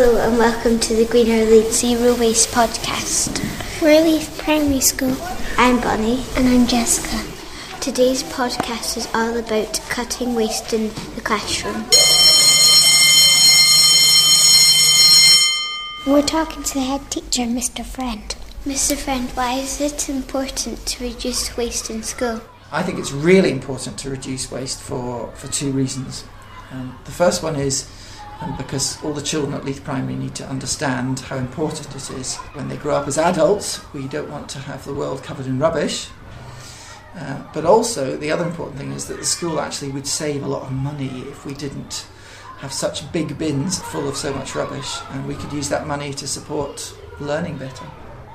Hello and welcome to the Greener Leeds Zero Waste podcast. We're Leith Primary School. I'm Bonnie. And I'm Jessica. Today's podcast is all about cutting waste in the classroom. We're talking to the head teacher, Mr. Friend. Mr. Friend, why is it important to reduce waste in school? I think it's really important to reduce waste for two reasons. The first one is because all the children at Leith Primary need to understand how important it is. When they grow up as adults, we don't want to have the world covered in rubbish. But also, the other important thing is that the school actually would save a lot of money if we didn't have such big bins full of so much rubbish, and we could use that money to support learning better.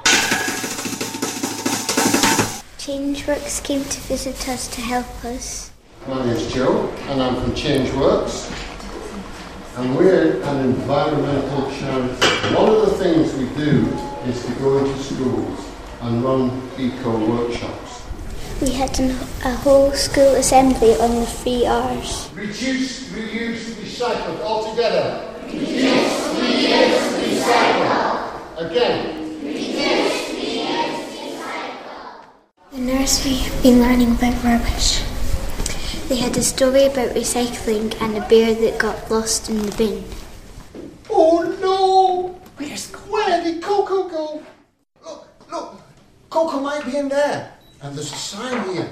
Changeworks came to visit us to help us. My name's Joe, and I'm from Changeworks, and we're an environmental charity. One of the things we do is to go into schools and run eco-workshops. We had a whole school assembly on the 3 R's. Reduce, reuse, recycle, all together. Reduce, reuse, recycle. Again. Reduce, reuse, recycle. The nursery have been learning about rubbish. They had a story about recycling and a bear that got lost in the bin. Oh no! Where did Coco go? Look, Coco might be in there. And there's a sign here.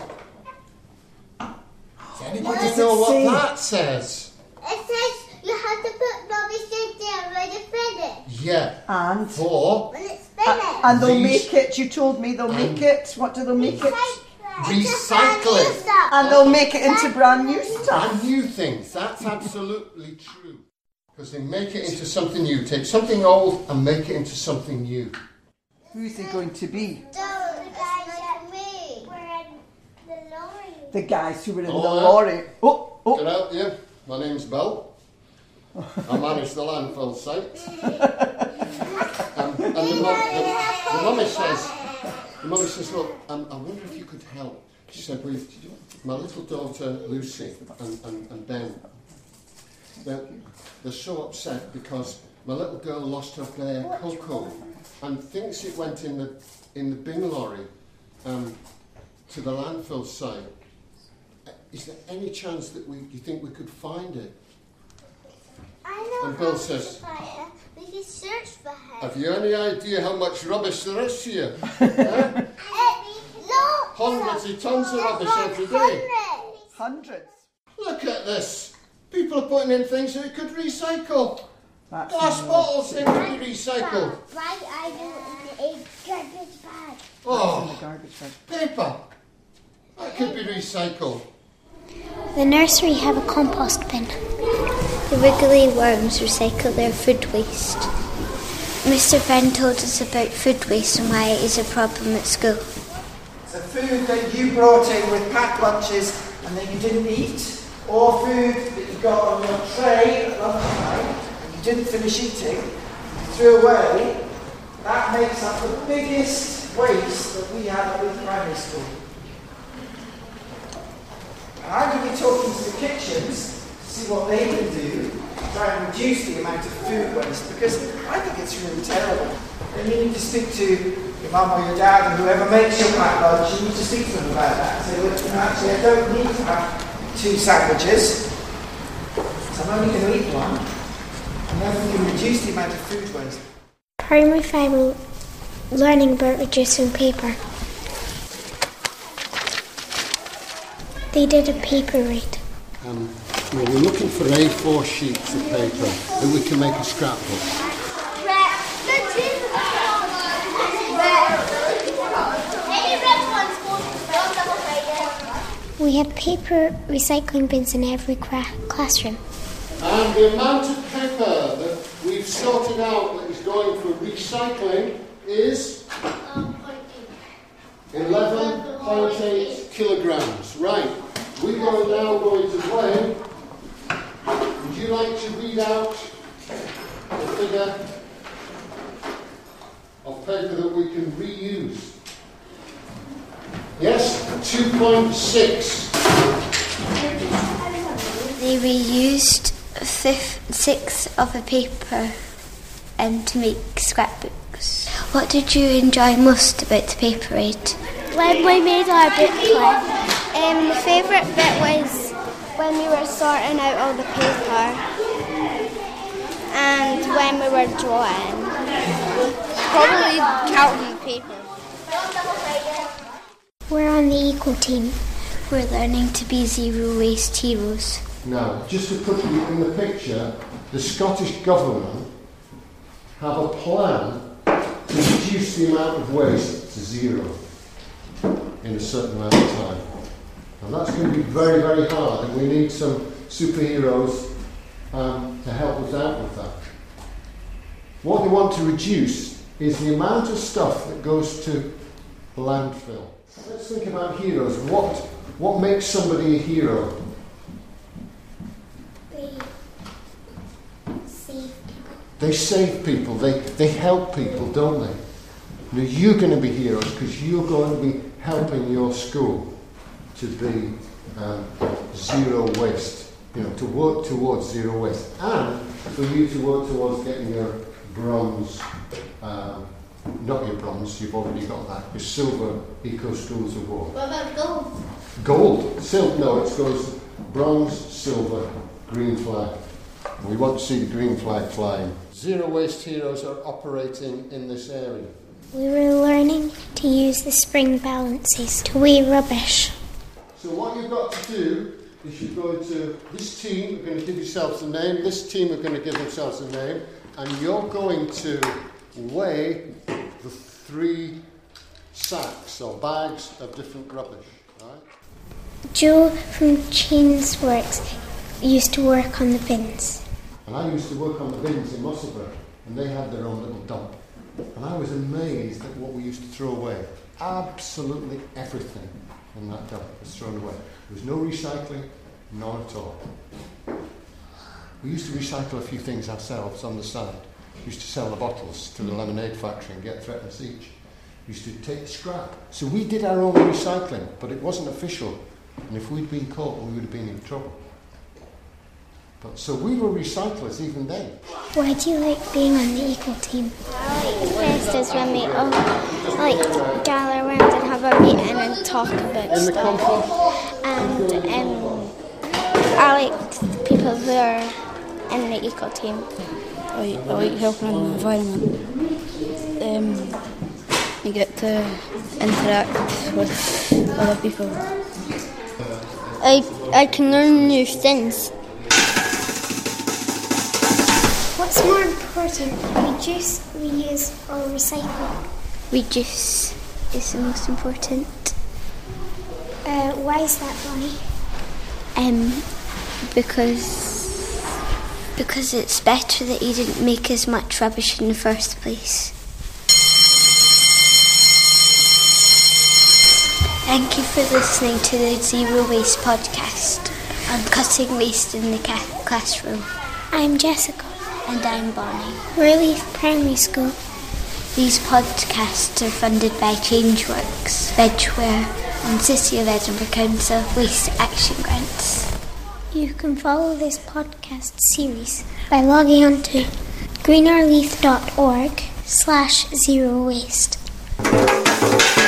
Does anybody know what that says? It says you have to put rubbish in there when it's finished. Yeah. And? When it's finished. And they'll make it, you told me they'll make it. What do they make it? Recycle it. And they'll make it into brand new stuff. Brand new things. That's absolutely true. Because they make it into something new. Take something old and make it into something new. Who's it going to be? The guys like me. We're in the lorry. The guys who were in the Oh, lorry. Oh. Get out there. My name's Bill. I manage the landfill site. And the mummy says, look, I wonder if you could help. She said, well, my little daughter Lucy and Ben, they're so upset because my little girl lost her bear Coco and thinks it went in the bin lorry to the landfill site. Is there any chance that you think we could find it? I know. And Bill says, we can search for her. have you any idea how much rubbish there is here? Hundreds of tons of rubbish every day. Hundreds. Look at this. People are putting in things that we could recycle. That's Glass bottles, they could be recycled. Why are you in a garbage bag? Oh, The garbage bag. paper. That could be recycled. The nursery have a compost bin. The wiggly worms recycle their food waste. Mr. Friend told us about food waste and why it is a problem at school. So food that you brought in with packed lunches and then you didn't eat, or food that you got on your tray at lunchtime and you didn't finish eating, you threw away, that makes up the biggest waste that we have at Leith Primary School. And I'm going to be talking to the kitchens to see what they can do to try and reduce the amount of food waste, because I think it's really terrible. And you need to speak to your mum or your dad or whoever makes your packed lunch. You need to speak to them about that. Say, look, actually, I don't need to have 2 sandwiches, so I'm only going to eat one. And then we can reduce the amount of food waste. Primary 5 are learning about reducing paper. They did a paper read. We're looking for A4 sheets of paper that we can make a scrapbook. We have paper recycling bins in every classroom. And the amount of paper that we've sorted out that is going for recycling is 11.8 kilograms. Right, we are now going to Blaine. Would you like to read out the figure of paper that we can reuse? Yes, 2.6. They reused 1/6 of a paper and to make scrapbooks. What did you enjoy most about the paper raid? When we made our book club. The favourite bit was when we were sorting out all the paper and when we were drawing. Probably counting the paper. We're on the eco team. We're learning to be zero waste heroes. Now, just to put you in the picture, the Scottish Government have a plan to reduce the amount of waste to zero in a certain amount of time. And that's going to be very, very hard, and we need some superheroes to help us out with that. What they want to reduce is the amount of stuff that goes to landfill. Let's think about heroes. What makes somebody a hero? They save people. They help people, don't they? Now you're going to be heroes because you're going to be helping your school to be zero waste. To work towards zero waste, and for you to work towards getting your bronze. Not your bronze. You've already got that. Your silver Eco Schools Award. What about gold? Gold. Silver. No, it goes bronze, silver, green flag. We want to see the green flag flying. Zero waste heroes are operating in this area. We were learning to use the spring balances to weigh rubbish. So what you've got to do is you're going to, this team are going to give yourselves a name, this team are going to give themselves a name, and you're going to weigh the 3 sacks or bags of different rubbish, right? Joe from Chains Works used to work on the bins. And I used to work on the bins in Musselburgh, and they had their own little dump. And I was amazed at what we used to throw away. Absolutely everything in that dump was thrown away. There was no recycling, none at all. We used to recycle a few things ourselves on the side. We used to sell the bottles to the lemonade factory and get threepence each. We used to take the scrap. So we did our own recycling, but it wasn't official. And if we'd been caught, we would have been in trouble. So we were recyclers even then. Why do you like being on the eco team? The best is when we all gather around and have a meeting and talk about In the stuff. compost? And I like the people who are in the eco team. I like helping on the environment. You get to interact with other people. I can learn new things. What's more important, reduce, reuse or recycle? Reduce is the most important. Why is that, Bonnie? Because it's better that you didn't make as much rubbish in the first place. Thank you for listening to the Zero Waste podcast on cutting waste in the classroom. I'm Jessica. And I'm Bonnie. We're Leith Primary School. These podcasts are funded by Changeworks, Vegware and City of Edinburgh Council Waste Action Grants. You can follow this podcast series by logging on to greenerleaf.org/zerowaste.